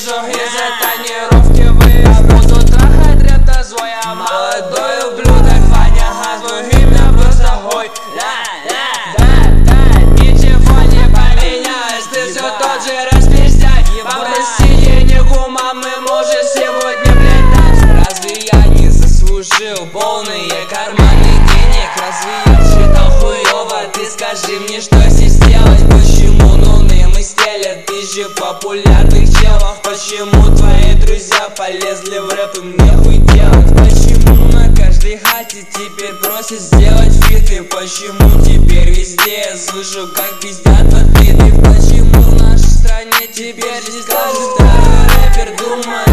вижу из-за тонировки выезд. Буду трахать редко злой, а молодой ублюдок Ваня. Твое имя просто хуй. Да, ничего не поменялось, ты все тот же распиздяй. Попроси денег у мамы, можешь сегодня, блядь, дать. Разве я не заслужил полные карманы денег? Разве я считал хуёво? Ты скажи мне, что здесь делать? Почему ноунеймы стелят тысячи популярных челов? Почему твои друзья полезли в рэп и мне хуй делать? Почему на каждой хате теперь просят сделать фиты? Почему теперь везде я слышу, как пиздят подпиты? Почему в нашей стране теперь здесь каждый второй рэпер думает